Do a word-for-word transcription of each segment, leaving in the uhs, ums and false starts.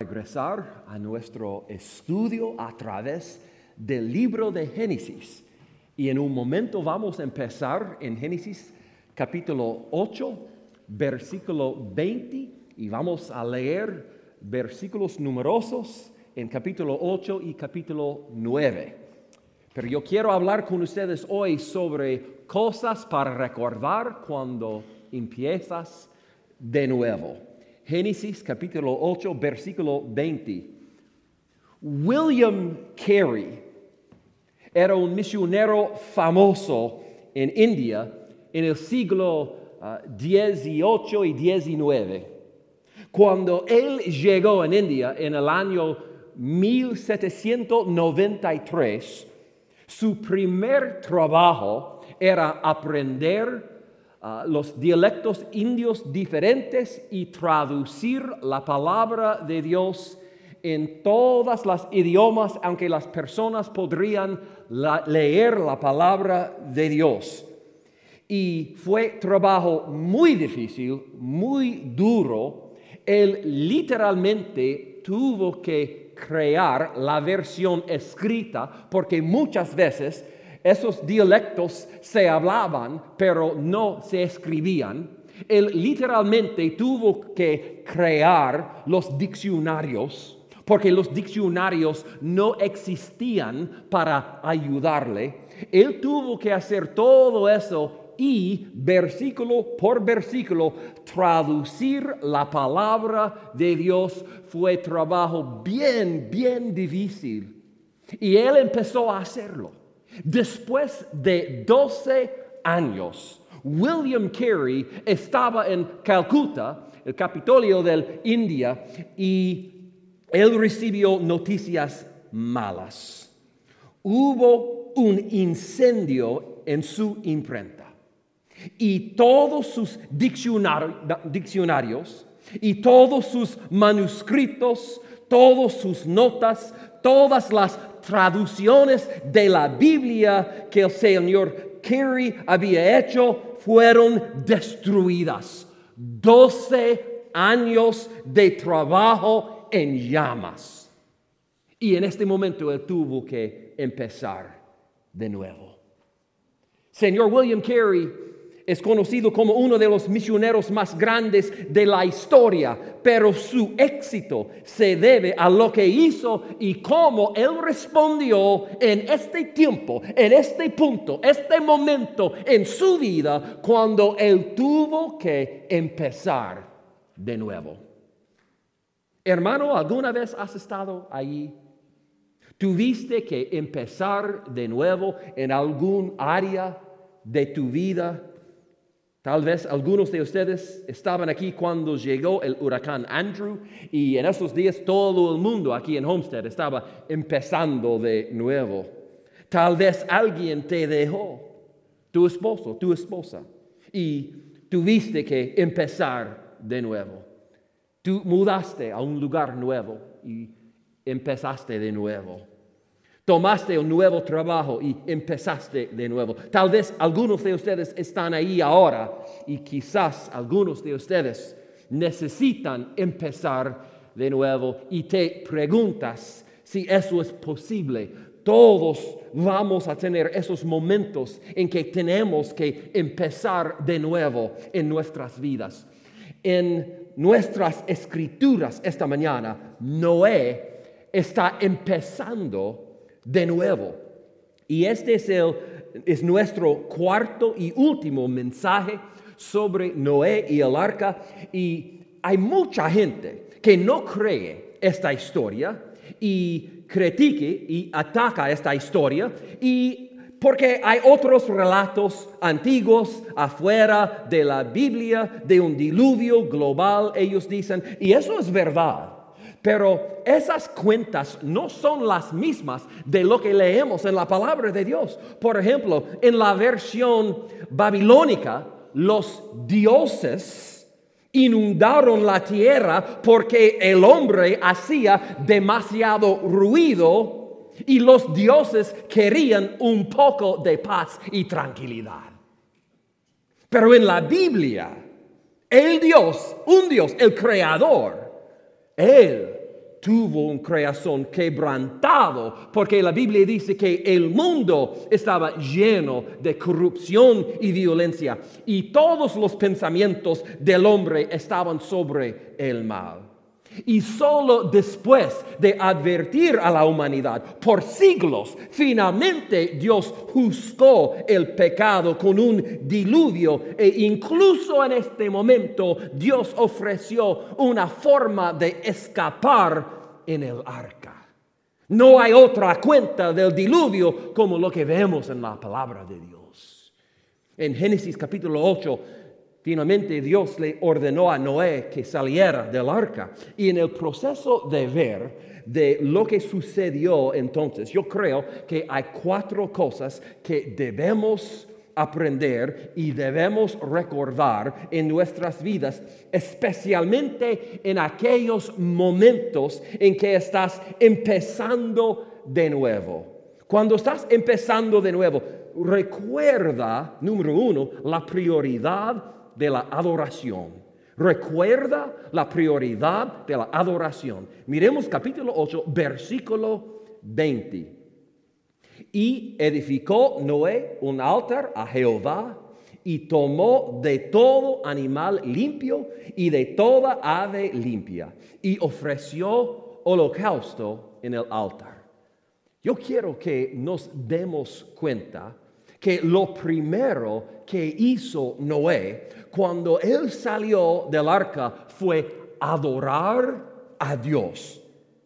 regresar a nuestro estudio a través del libro de Génesis. Y en un momento vamos a empezar en Génesis capítulo ocho, versículo veinte, y vamos a leer versículos numerosos en capítulo ocho y capítulo nueve. Pero yo quiero hablar con ustedes hoy sobre cosas para recordar cuando empiezas de nuevo. Génesis capítulo ocho, versículo veinte. William Carey era un misionero famoso en India en el siglo uh, dieciocho y diecinueve. Cuando él llegó en India en el año mil setecientos noventa y tres, su primer trabajo era aprender Uh, los dialectos indios diferentes y traducir la palabra de Dios en todas las idiomas, aunque las personas podrían la, leer la palabra de Dios. Y fue trabajo muy difícil, muy duro. Él literalmente tuvo que crear la versión escrita porque muchas veces esos dialectos se hablaban, pero no se escribían. Él literalmente tuvo que crear los diccionarios, porque los diccionarios no existían para ayudarle. Él tuvo que hacer todo eso y, versículo por versículo, traducir la palabra de Dios. Fue trabajo bien, bien difícil. Y él empezó a hacerlo. Después de doce años, William Carey estaba en Calcuta, el Capitolio de India, y él recibió noticias malas. Hubo un incendio en su imprenta y todos sus diccionarios y todos sus manuscritos, todas sus notas, todas las traducciones de la Biblia que el señor Carey había hecho fueron destruidas. Doce años de trabajo en llamas. Y en este momento él tuvo que empezar de nuevo. Señor William Carey es conocido como uno de los misioneros más grandes de la historia, pero su éxito se debe a lo que hizo y cómo él respondió en este tiempo, en este punto, este momento en su vida, cuando él tuvo que empezar de nuevo. Hermano, ¿alguna vez has estado ahí? ¿Tuviste que empezar de nuevo en algún área de tu vida? Tal vez algunos de ustedes estaban aquí cuando llegó el huracán Andrew y en esos días todo el mundo aquí en Homestead estaba empezando de nuevo. Tal vez alguien te dejó, tu esposo, tu esposa, y tuviste que empezar de nuevo. Tú mudaste a un lugar nuevo y empezaste de nuevo. Tomaste un nuevo trabajo y empezaste de nuevo. Tal vez algunos de ustedes están ahí ahora y quizás algunos de ustedes necesitan empezar de nuevo y te preguntas si eso es posible. Todos vamos a tener esos momentos en que tenemos que empezar de nuevo en nuestras vidas. En nuestras escrituras esta mañana, Noé está empezando de nuevo. Y este es, el, es nuestro cuarto y último mensaje sobre Noé y el arca. Y hay mucha gente que no cree esta historia y critique y ataca esta historia. Y porque hay otros relatos antiguos afuera de la Biblia de un diluvio global, ellos dicen, y eso es verdad. Pero esas cuentas no son las mismas de lo que leemos en la palabra de Dios. Por ejemplo, en la versión babilónica, los dioses inundaron la tierra porque el hombre hacía demasiado ruido y los dioses querían un poco de paz y tranquilidad. Pero en la Biblia, el Dios, un Dios, el Creador, Él tuvo un corazón quebrantado, porque la Biblia dice que el mundo estaba lleno de corrupción y violencia, y todos los pensamientos del hombre estaban sobre el mal. Y solo después de advertir a la humanidad por siglos, finalmente Dios juzgó el pecado con un diluvio. E incluso en este momento Dios ofreció una forma de escapar en el arca. No hay otra cuenta del diluvio como lo que vemos en la palabra de Dios. En Génesis capítulo ocho, finalmente Dios le ordenó a Noé que saliera del arca. Y en el proceso de ver de lo que sucedió entonces, yo creo que hay cuatro cosas que debemos aprender y debemos recordar en nuestras vidas, especialmente en aquellos momentos en que estás empezando de nuevo. Cuando estás empezando de nuevo, recuerda, número uno, la prioridad de la adoración. Recuerda la prioridad de la adoración. Miremos capítulo ocho, versículo veinte. Y edificó Noé un altar a Jehová y tomó de todo animal limpio y de toda ave limpia y ofreció holocausto en el altar. Yo quiero que nos demos cuenta que lo primero que hizo Noé cuando él salió del arca fue adorar a Dios.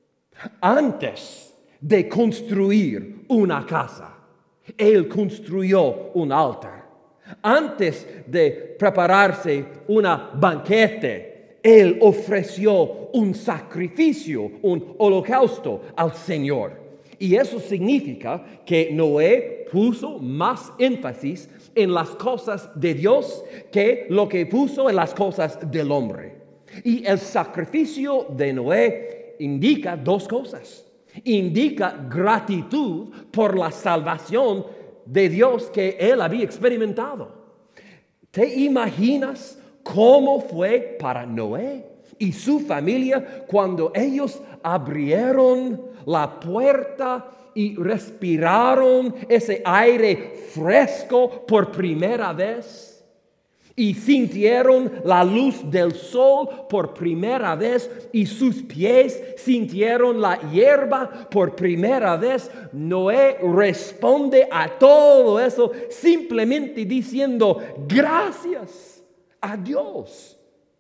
Antes de construir una casa, él construyó un altar. Antes de prepararse una banquete, él ofreció un sacrificio, un holocausto al Señor. Y eso significa que Noé puso más énfasis en las cosas de Dios que lo que puso en las cosas del hombre. Y el sacrificio de Noé indica dos cosas. Indica gratitud por la salvación de Dios que él había experimentado. ¿Te imaginas cómo fue para Noé y su familia cuando ellos abrieron la puerta y respiraron ese aire fresco por primera vez? Y sintieron la luz del sol por primera vez y sus pies sintieron la hierba por primera vez. Noé responde a todo eso simplemente diciendo gracias a Dios.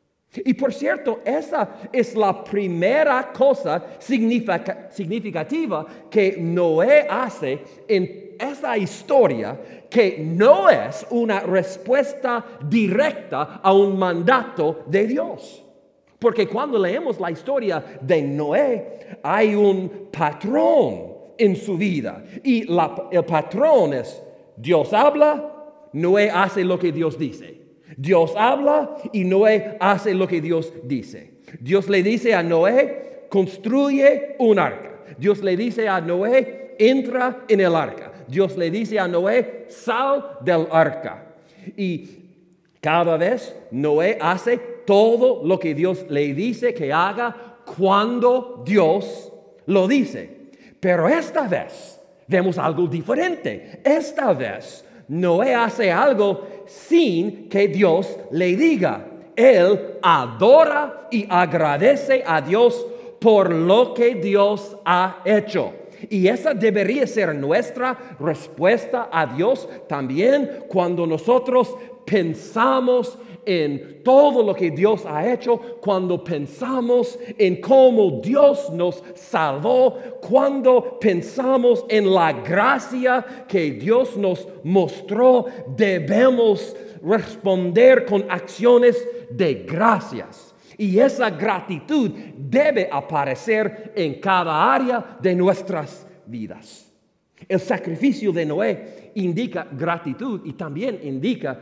Y por cierto, esa es la primera cosa significa, significativa que Noé hace en esa historia, que no es una respuesta directa a un mandato de Dios. Porque cuando leemos la historia de Noé, hay un patrón en su vida. Y la, el patrón es, Dios habla, Noé hace lo que Dios dice. Dios habla y Noé hace lo que Dios dice. Dios le dice a Noé, construye un arca. Dios le dice a Noé, entra en el arca. Dios le dice a Noé, sal del arca. Y cada vez Noé hace todo lo que Dios le dice que haga cuando Dios lo dice. Pero esta vez vemos algo diferente. Esta vez Noé hace algo sin que Dios le diga. Él adora y agradece a Dios por lo que Dios ha hecho. Y esa debería ser nuestra respuesta a Dios también cuando nosotros pensamos en todo lo que Dios ha hecho, cuando pensamos en cómo Dios nos salvó, cuando pensamos en la gracia que Dios nos mostró, debemos responder con acciones de gracias. Y esa gratitud debe aparecer en cada área de nuestras vidas. El sacrificio de Noé indica gratitud y también indica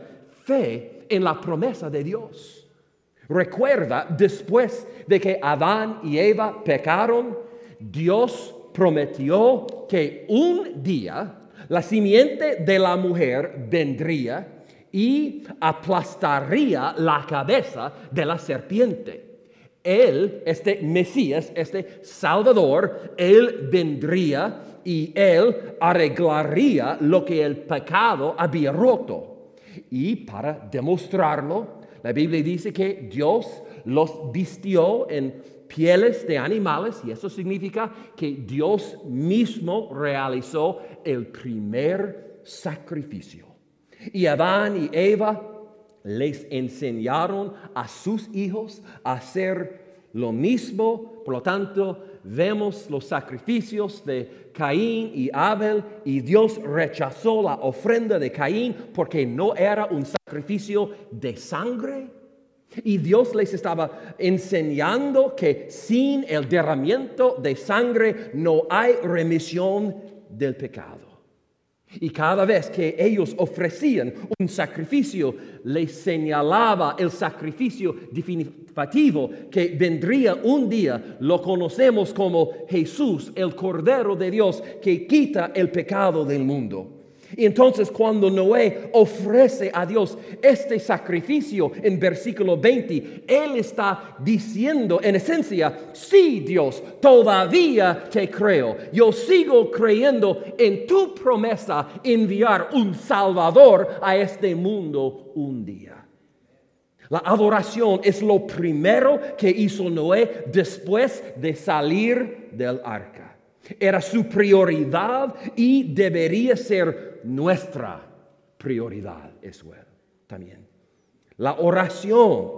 fe en la promesa de Dios. Recuerda, después de que Adán y Eva pecaron, Dios prometió que un día la simiente de la mujer vendría y aplastaría la cabeza de la serpiente. Él, este Mesías, este Salvador, Él vendría y Él arreglaría lo que el pecado había roto. Y para demostrarlo, la Biblia dice que Dios los vistió en pieles de animales, y eso significa que Dios mismo realizó el primer sacrificio. Y Adán y Eva les enseñaron a sus hijos a hacer lo mismo. Por lo tanto, vemos los sacrificios de Caín y Abel, y Dios rechazó la ofrenda de Caín porque no era un sacrificio de sangre. Y Dios les estaba enseñando que sin el derramamiento de sangre no hay remisión del pecado. Y cada vez que ellos ofrecían un sacrificio, les señalaba el sacrificio definitivo que vendría un día. Lo conocemos como Jesús, el Cordero de Dios, que quita el pecado del mundo. Y entonces cuando Noé ofrece a Dios este sacrificio en versículo veinte, Él está diciendo en esencia: sí, Dios, todavía te creo. Yo sigo creyendo en tu promesa enviar un Salvador a este mundo un día. La adoración es lo primero que hizo Noé después de salir del arca. Era su prioridad y debería ser nuestra prioridad, eso también. La oración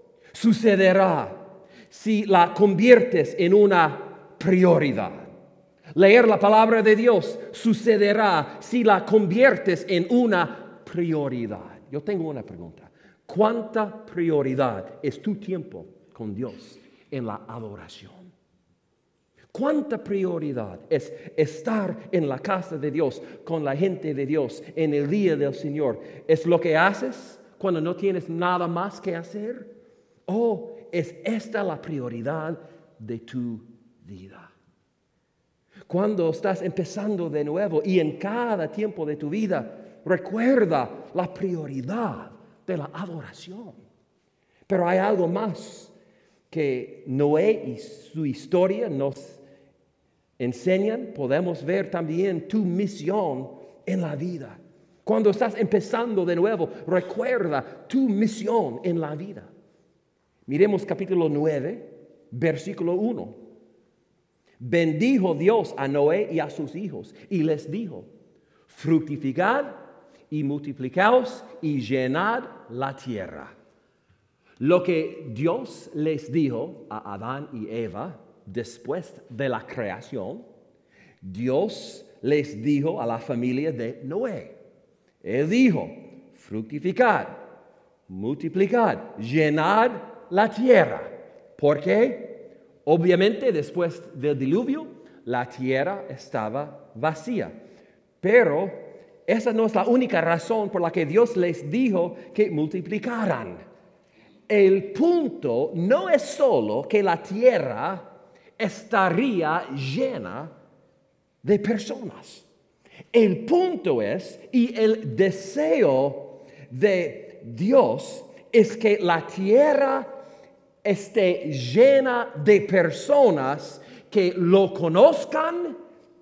sucederá si la conviertes en una prioridad. Leer la palabra de Dios sucederá si la conviertes en una prioridad. Yo tengo una pregunta. ¿Cuánta prioridad es tu tiempo con Dios en la adoración? ¿Cuánta prioridad es estar en la casa de Dios, con la gente de Dios, en el día del Señor? ¿Es lo que haces cuando no tienes nada más que hacer? ¿O es esta la prioridad de tu vida? Cuando estás empezando de nuevo y en cada tiempo de tu vida, recuerda la prioridad de la adoración. Pero hay algo más que Noé y su historia nos enseñan. Podemos ver también tu misión en la vida. Cuando estás empezando de nuevo, recuerda tu misión en la vida. Miremos capítulo nueve, versículo uno. Bendijo Dios a Noé y a sus hijos y les dijo: fructificad y multiplicaos y llenad la tierra. Lo que Dios les dijo a Adán y Eva después de la creación, Dios les dijo a la familia de Noé. Él dijo: fructificad, multiplicad, llenad la tierra. ¿Por qué? Obviamente, después del diluvio, la tierra estaba vacía. Pero esa no es la única razón por la que Dios les dijo que multiplicaran. El punto no es solo que la tierra estaría llena de personas. El punto es, y el deseo de Dios es que la tierra esté llena de personas que lo conozcan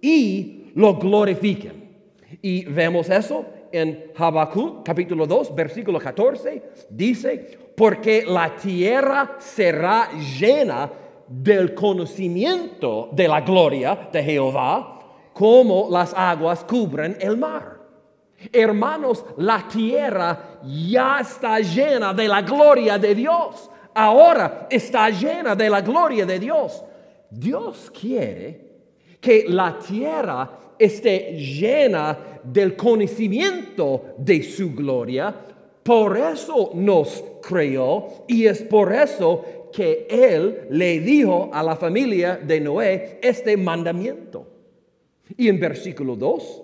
y lo glorifiquen. Y vemos eso en Habacuc capítulo dos, versículo catorce. Dice: porque la tierra será llena del conocimiento de la gloria de Jehová, como las aguas cubren el mar. Hermanos, la tierra ya está llena de la gloria de Dios. Ahora está llena de la gloria de Dios. Dios quiere que la tierra esté llena del conocimiento de su gloria. Por eso nos creó, y es por eso que Él le dijo a la familia de Noé este mandamiento. Y en versículo dos,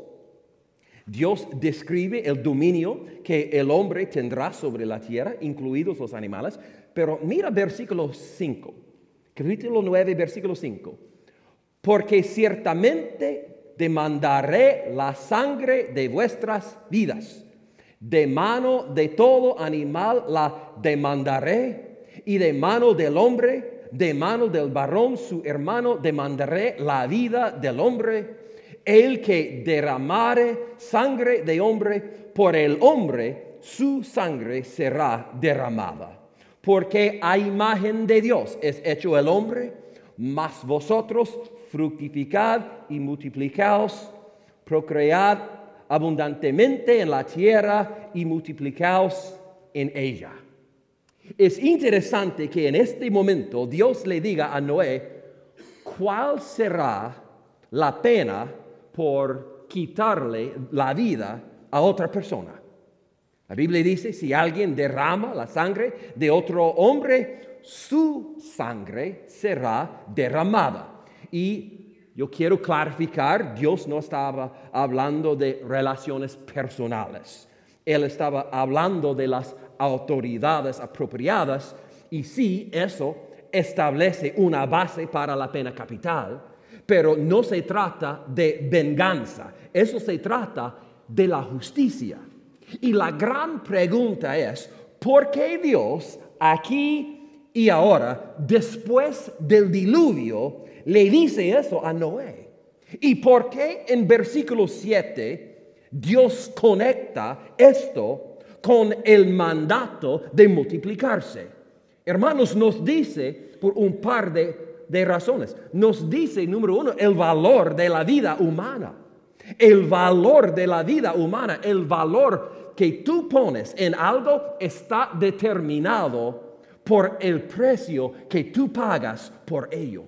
Dios describe el dominio que el hombre tendrá sobre la tierra, incluidos los animales. Pero mira versículo cinco, capítulo nueve, versículo cinco. Porque ciertamente demandaré la sangre de vuestras vidas. De mano de todo animal la demandaré, y de mano del hombre de mano del varón su hermano demandaré la vida del hombre. El que derramare sangre de hombre, por el hombre su sangre será derramada. Porque a imagen de Dios es hecho el hombre, mas vosotros fructificad y multiplicaos, procread abundantemente en la tierra y multiplicaos en ella. Es interesante que en este momento Dios le diga a Noé cuál será la pena por quitarle la vida a otra persona. La Biblia dice, si alguien derrama la sangre de otro hombre, su sangre será derramada. Y yo quiero clarificar, Dios no estaba hablando de relaciones personales. Él estaba hablando de las autoridades apropiadas, y sí, eso establece una base para la pena capital, pero no se trata de venganza, eso se trata de la justicia. Y la gran pregunta es, ¿por qué Dios aquí y ahora, después del diluvio, le dice eso a Noé? ¿Y por qué en versículo siete Dios conecta esto con el mandato de multiplicarse? Hermanos, nos dice por un par de de razones. Nos dice, número uno, el valor de la vida humana. El valor de la vida humana, el valor que tú pones en algo está determinado por el precio que tú pagas por ello.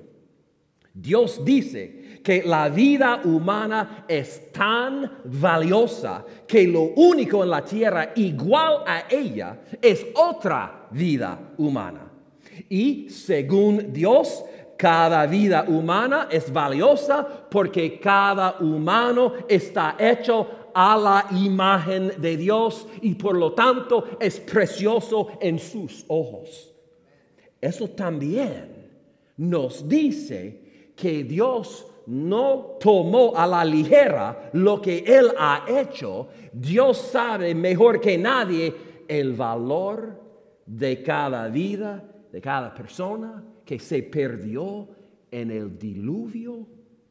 Dios dice que la vida humana es tan valiosa que lo único en la tierra igual a ella es otra vida humana. Y según Dios, cada vida humana es valiosa porque cada humano está hecho a la imagen de Dios y por lo tanto es precioso en sus ojos. Eso también nos dice que Dios no tomó a la ligera lo que Él ha hecho. Dios sabe mejor que nadie el valor de cada vida, de cada persona que se perdió en el diluvio.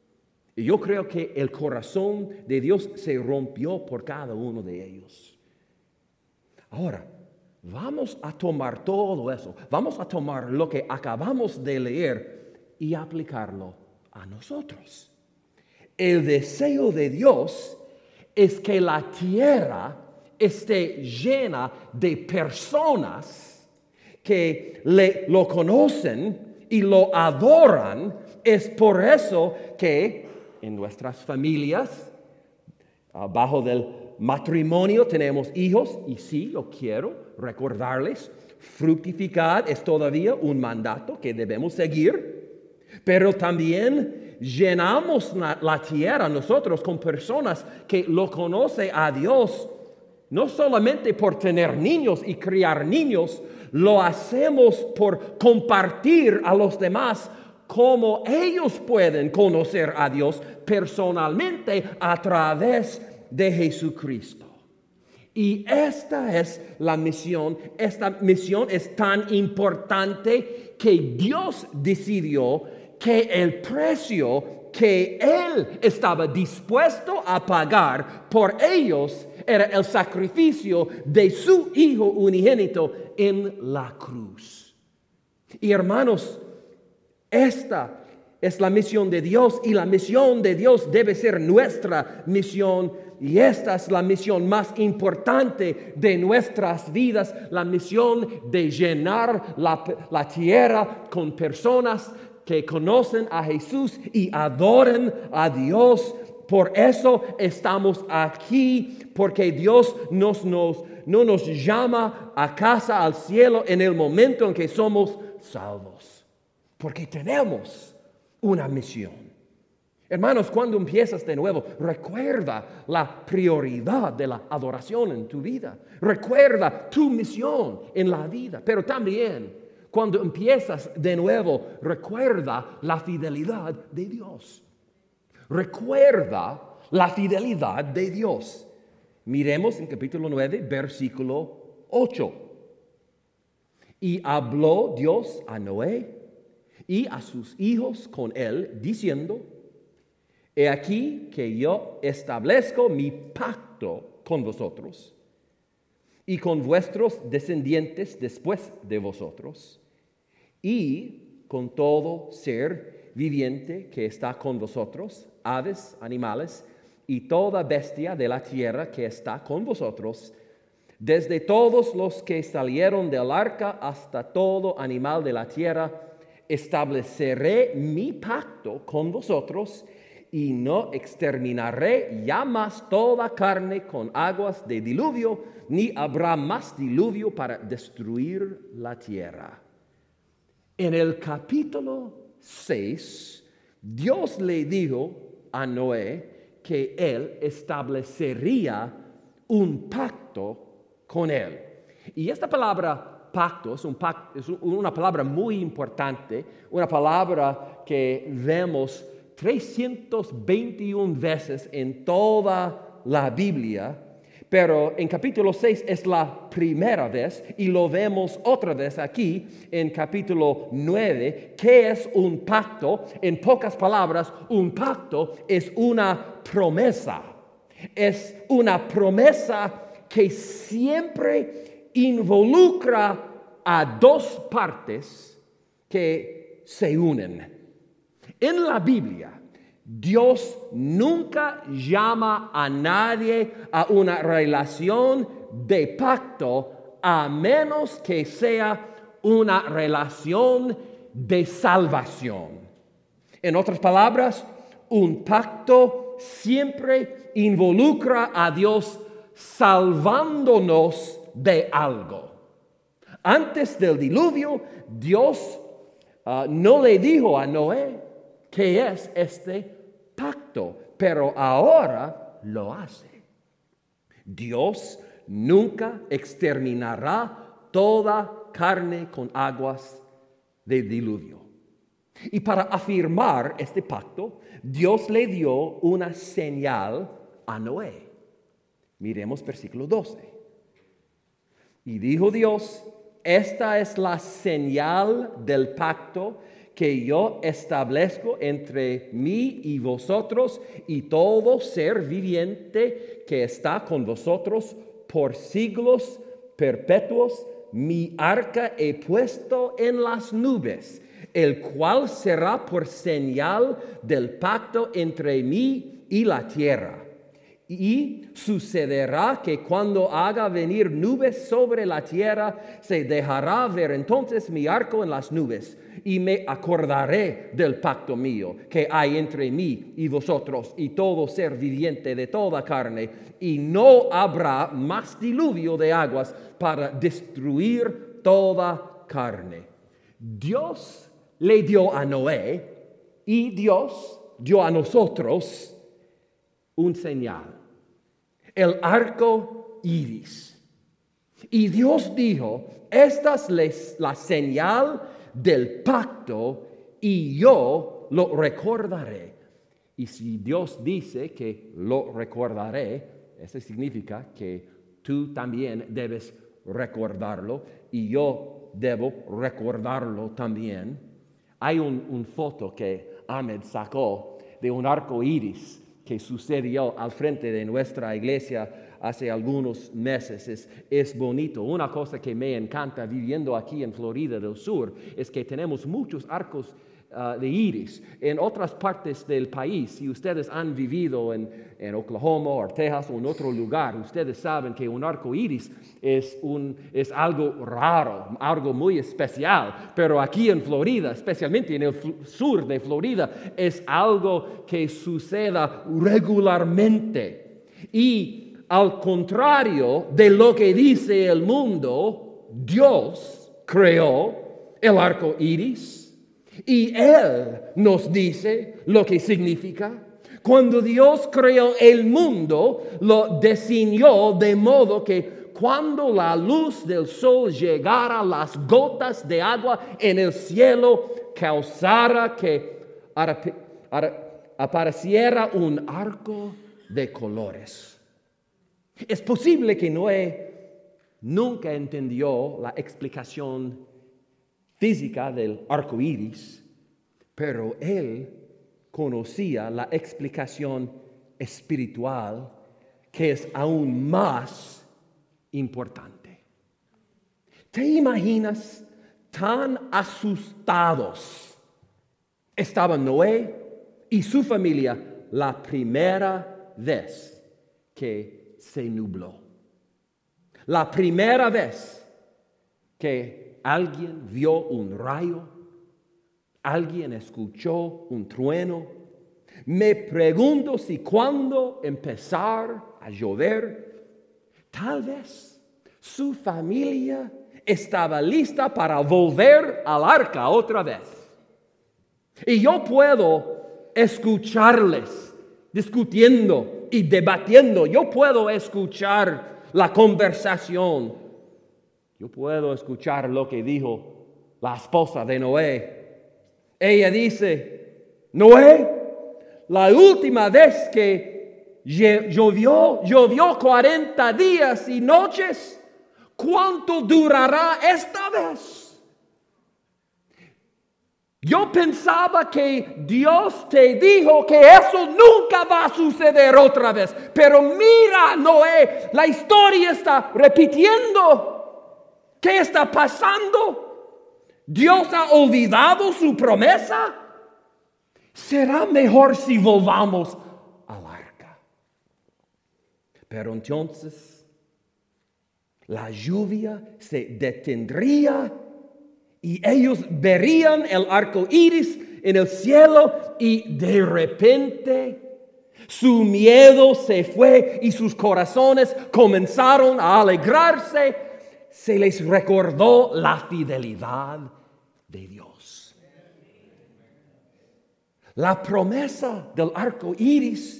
Y yo creo que el corazón de Dios se rompió por cada uno de ellos. Ahora, vamos a tomar todo eso, vamos a tomar lo que acabamos de leer y aplicarlo a nosotros. El deseo de Dios es que la tierra esté llena de personas que le, lo conocen y lo adoran. Es por eso que en nuestras familias, abajo del matrimonio, tenemos hijos. Y sí, yo quiero recordarles, fructificar es todavía un mandato que debemos seguir. Pero también llenamos la, la tierra nosotros con personas que lo conocen a Dios. No solamente por tener niños y criar niños, lo hacemos por compartir a los demás cómo ellos pueden conocer a Dios personalmente a través de Jesucristo. Y esta es la misión. Esta misión es tan importante que Dios decidió que el precio que Él estaba dispuesto a pagar por ellos era el sacrificio de su Hijo unigénito en la cruz. Y hermanos, esta es la misión de Dios, y la misión de Dios debe ser nuestra misión. Y esta es la misión más importante de nuestras vidas, la misión de llenar la, la tierra con personas que conocen a Jesús y adoran a Dios. Por eso estamos aquí, porque Dios nos, nos, no nos llama a casa, al cielo, en el momento en que somos salvos. Porque tenemos una misión. Hermanos, cuando empiezas de nuevo, recuerda la prioridad de la adoración en tu vida. Recuerda tu misión en la vida. Pero también, cuando empiezas de nuevo, recuerda la fidelidad de Dios. Recuerda la fidelidad de Dios. Miremos en capítulo nueve, versículo ocho. Y habló Dios a Noé y a sus hijos con él, diciendo: He aquí que yo establezco mi pacto con vosotros y con vuestros descendientes después de vosotros, y con todo ser viviente que está con vosotros, aves, animales, y toda bestia de la tierra que está con vosotros, desde todos los que salieron del arca hasta todo animal de la tierra, estableceré mi pacto con vosotros, y no exterminaré ya más toda carne con aguas de diluvio, ni habrá más diluvio para destruir la tierra. En el capítulo seis, Dios le dijo a Noé que él establecería un pacto con él. Y esta palabra pacto es, un pacto, es una palabra muy importante, una palabra que vemos trescientas veintiuna veces en toda la Biblia, pero en capítulo seis es la primera vez y lo vemos otra vez aquí en capítulo nueve. ¿Qué es un pacto? En pocas palabras, un pacto es una promesa. Es una promesa que siempre involucra a dos partes que se unen. En la Biblia, Dios nunca llama a nadie a una relación de pacto a menos que sea una relación de salvación. En otras palabras, un pacto siempre involucra a Dios salvándonos de algo. Antes del diluvio, Dios uh, no le dijo a Noé qué es este pacto, pero ahora lo hace. Dios nunca exterminará toda carne con aguas de diluvio. Y para afirmar este pacto, Dios le dio una señal a Noé. Miremos versículo doce. Y dijo Dios: Esta es la señal del pacto que yo establezco entre mí y vosotros y todo ser viviente que está con vosotros por siglos perpetuos. Mi arca he puesto en las nubes, el cual será por señal del pacto entre mí y la tierra. Y sucederá que cuando haga venir nubes sobre la tierra, se dejará ver entonces mi arco en las nubes, y me acordaré del pacto mío que hay entre mí y vosotros y todo ser viviente de toda carne, y no habrá más diluvio de aguas para destruir toda carne. Dios le dio a Noé y Dios dio a nosotros un señal, el arco iris. Y Dios dijo: esta es la señal del pacto y yo lo recordaré. Y si Dios dice que lo recordaré, eso significa que tú también debes recordarlo y yo debo recordarlo también. Hay un, un foto que Ahmed sacó de un arco iris que sucedió al frente de nuestra iglesia hace algunos meses. Es, es bonito. Una cosa que me encanta viviendo aquí en Florida del Sur es que tenemos muchos arcos uh, de iris. En otras partes del país, si ustedes han vivido en, en Oklahoma o Texas o en otro lugar, ustedes saben que un arco iris es, un, es algo raro, algo muy especial. Pero aquí en Florida, especialmente en el sur de Florida, es algo que sucede regularmente. Y al contrario de lo que dice el mundo, Dios creó el arco iris y Él nos dice lo que significa. Cuando Dios creó el mundo, lo diseñó de modo que cuando la luz del sol llegara, las gotas de agua en el cielo causara que apareciera un arco de colores. Es posible que Noé nunca entendió la explicación física del arco iris, Pero él conocía la explicación espiritual que es aún más importante. ¿Te imaginas tan asustados estaban Noé y su familia la primera vez que se nubló? La primera vez que alguien vio un rayo, alguien escuchó un trueno. Me pregunto si cuando empezar a llover, tal vez su familia estaba lista para volver al arca otra vez. Y yo puedo escucharles discutiendo y debatiendo. Yo puedo escuchar la conversación. Yo puedo escuchar lo que dijo la esposa de Noé. Ella dice: Noé, la última vez que llovió, llovió cuarenta días y noches. ¿Cuánto durará esta vez? Yo pensaba que Dios te dijo que eso nunca va a suceder otra vez. Pero mira, Noé, la historia está repitiendo. ¿Qué está pasando? ¿Dios ha olvidado su promesa? Será mejor si volvamos al arca. Pero entonces la lluvia se detendría y ellos verían el arco iris en el cielo, y de repente su miedo se fue y sus corazones comenzaron a alegrarse. Se les recordó la fidelidad de Dios. La promesa del arco iris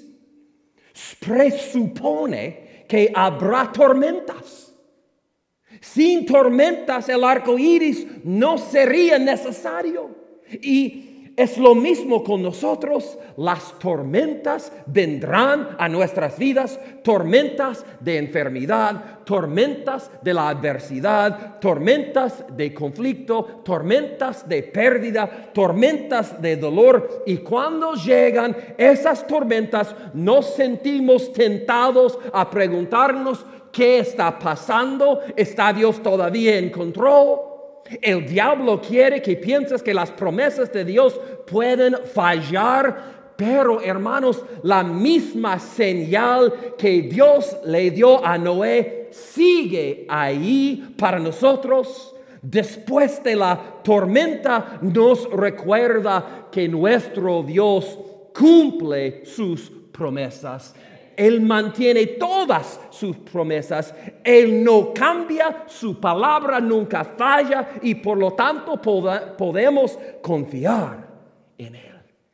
presupone que habrá tormentas. Sin tormentas el arco iris no sería necesario. Y es lo mismo con nosotros. Las tormentas vendrán a nuestras vidas. Tormentas de enfermedad, tormentas de la adversidad, tormentas de conflicto, tormentas de pérdida, tormentas de dolor. Y cuando llegan esas tormentas, nos sentimos tentados a preguntarnos: ¿qué está pasando? ¿Está Dios todavía en control? El diablo quiere que pienses que las promesas de Dios pueden fallar. Pero, hermanos, la misma señal que Dios le dio a Noé sigue ahí para nosotros. Después de la tormenta nos recuerda que nuestro Dios cumple sus promesas. Él mantiene todas sus promesas. Él no cambia, su palabra nunca falla, y por lo tanto pod- podemos confiar en Él.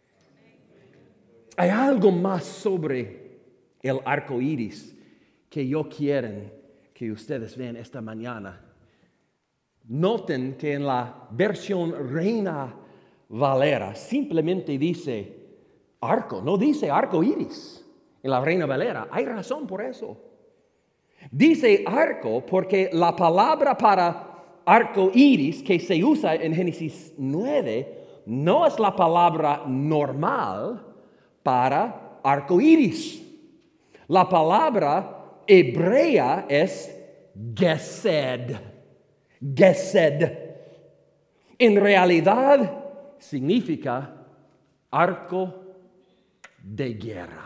Hay algo más sobre el arco iris que yo quiero que ustedes vean esta mañana. Noten que en la versión Reina Valera simplemente dice arco, no dice arco iris. En la Reina Valera hay razón por eso. Dice arco porque la palabra para arco iris que se usa en Génesis nueve no es la palabra normal para arco iris. La palabra hebrea es gesed. Gesed. En realidad significa arco de guerra.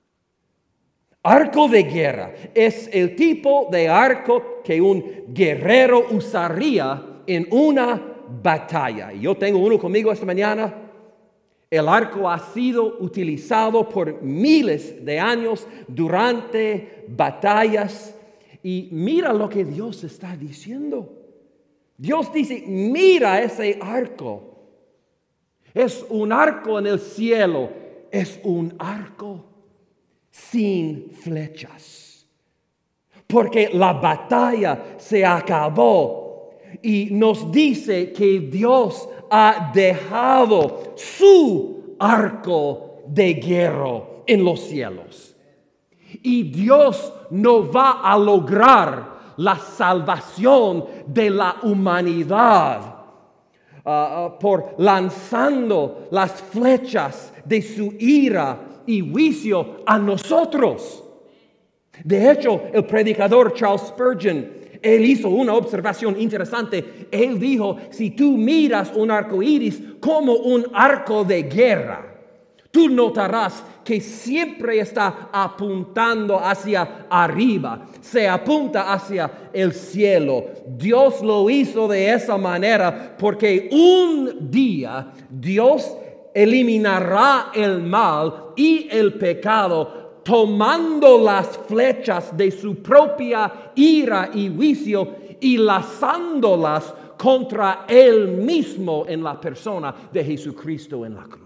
Arco de guerra es el tipo de arco que un guerrero usaría en una batalla. Yo tengo uno conmigo esta mañana. El arco ha sido utilizado por miles de años durante batallas. Y mira lo que Dios está diciendo. Dios dice: mira ese arco. Es un arco en el cielo. Es un arco sin flechas. Porque la batalla se acabó. Y nos dice que Dios ha dejado su arco de guerra en los cielos. Y Dios no va a lograr la salvación de la humanidad uh, uh, por lanzando las flechas de su ira y juicio a nosotros. De hecho, el predicador Charles Spurgeon, él hizo una observación interesante. Él dijo, si tú miras un arco iris como un arco de guerra, tú notarás que siempre está apuntando hacia arriba, se apunta hacia el cielo. Dios lo hizo de esa manera porque un día Dios eliminará el mal y el pecado, tomando las flechas de su propia ira y juicio y lanzándolas contra él mismo en la persona de Jesucristo en la cruz.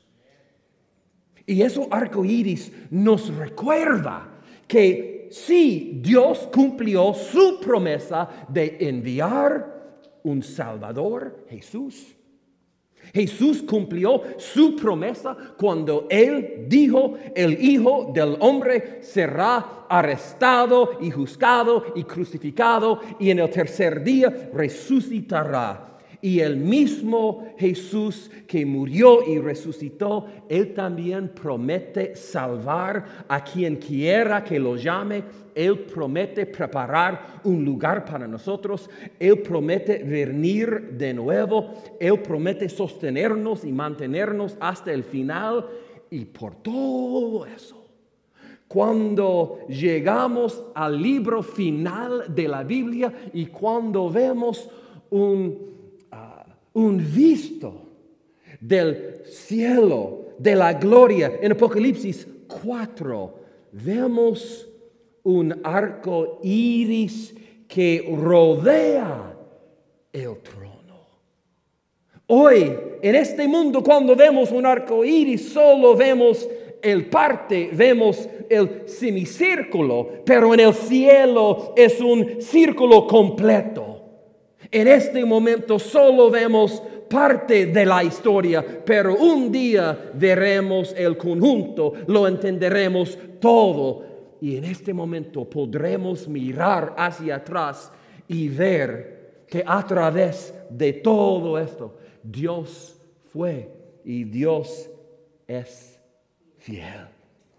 Y eso arco iris nos recuerda que sí, Dios cumplió su promesa de enviar un Salvador, Jesús. Jesús cumplió su promesa cuando Él dijo, el Hijo del Hombre será arrestado y juzgado y crucificado y en el tercer día resucitará. Y el mismo Jesús que murió y resucitó, Él también promete salvar a quien quiera que lo llame. Él promete preparar un lugar para nosotros. Él promete venir de nuevo. Él promete sostenernos y mantenernos hasta el final. Y por todo eso, cuando llegamos al libro final de la Biblia y cuando vemos un un visto del cielo, de la gloria. En Apocalipsis cuatro vemos un arco iris que rodea el trono. Hoy, en este mundo, cuando vemos un arco iris, solo vemos el parte, vemos el semicírculo, pero en el cielo es un círculo completo. En este momento solo vemos parte de la historia, pero un día veremos el conjunto, lo entenderemos todo. Y en este momento podremos mirar hacia atrás y ver que a través de todo esto, Dios fue y Dios es fiel.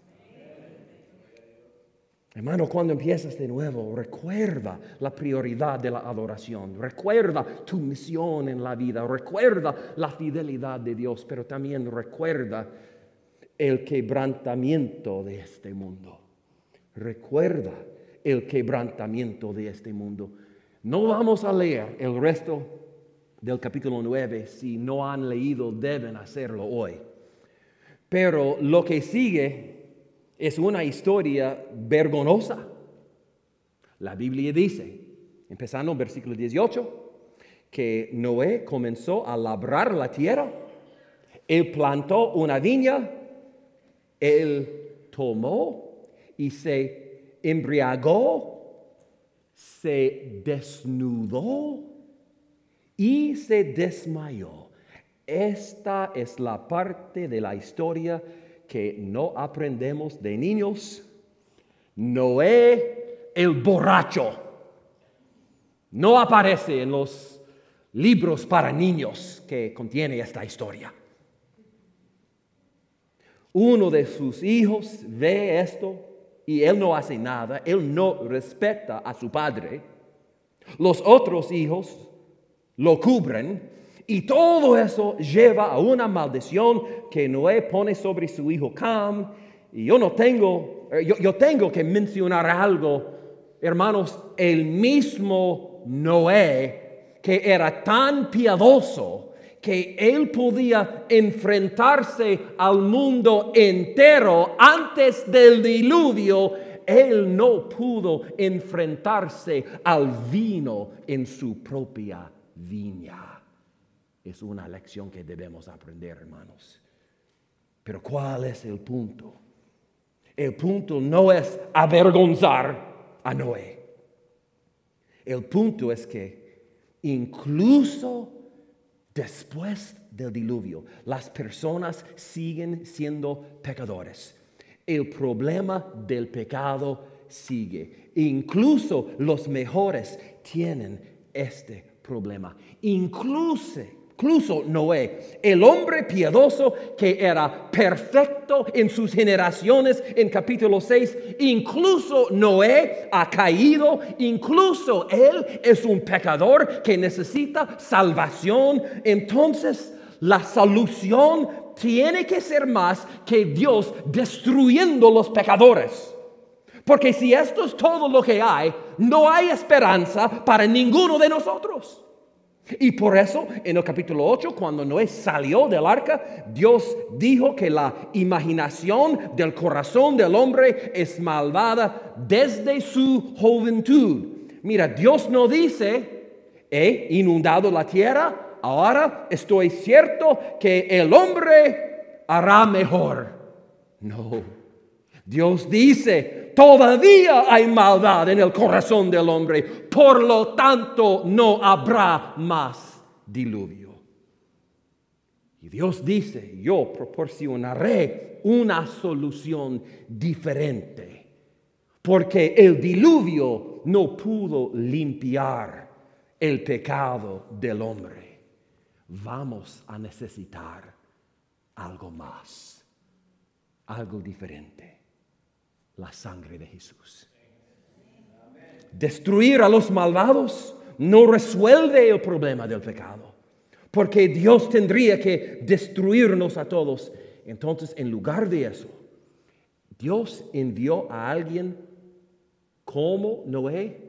Hermano, cuando empiezas de nuevo, recuerda la prioridad de la adoración. Recuerda tu misión en la vida. Recuerda la fidelidad de Dios. Pero también recuerda el quebrantamiento de este mundo. Recuerda el quebrantamiento de este mundo. No vamos a leer el resto del capítulo nueve. Si no han leído, deben hacerlo hoy. Pero lo que sigue es una historia vergonzosa. La Biblia dice, empezando en versículo dieciocho, que Noé comenzó a labrar la tierra. Él plantó una viña. Él tomó y se embriagó, se desnudó y se desmayó. Esta es la parte de la historia que no aprendemos de niños. Noé el borracho no aparece en los libros para niños que contiene esta historia. Uno de sus hijos ve esto y él no hace nada. Él no respeta a su padre. Los otros hijos lo cubren. Y todo eso lleva a una maldición que Noé pone sobre su hijo Cam. Y yo no tengo, yo, yo tengo que mencionar algo, hermanos. El mismo Noé, que era tan piadoso que él podía enfrentarse al mundo entero antes del diluvio, él no pudo enfrentarse al vino en su propia viña. Es una lección que debemos aprender, hermanos. Pero ¿cuál es el punto? El punto no es avergonzar a Noé. El punto es que incluso después del diluvio, las personas siguen siendo pecadores. El problema del pecado sigue. Incluso los mejores tienen este problema. Incluso Incluso Noé, el hombre piadoso que era perfecto en sus generaciones en capítulo seis, incluso Noé ha caído, incluso él es un pecador que necesita salvación. Entonces, la solución tiene que ser más que Dios destruyendo los pecadores. Porque si esto es todo lo que hay, no hay esperanza para ninguno de nosotros. Y por eso, en el capítulo ocho, cuando Noé salió del arca, Dios dijo que la imaginación del corazón del hombre es malvada desde su juventud. Mira, Dios no dice, he inundado la tierra, ahora estoy cierto que el hombre hará mejor. No, Dios dice, todavía hay maldad en el corazón del hombre, por lo tanto no habrá más diluvio. Y Dios dice, yo proporcionaré una solución diferente, porque el diluvio no pudo limpiar el pecado del hombre. Vamos a necesitar algo más, algo diferente. La sangre de Jesús. Destruir a los malvados no resuelve el problema del pecado, porque Dios tendría que destruirnos a todos. Entonces, en lugar de eso, Dios envió a alguien como Noé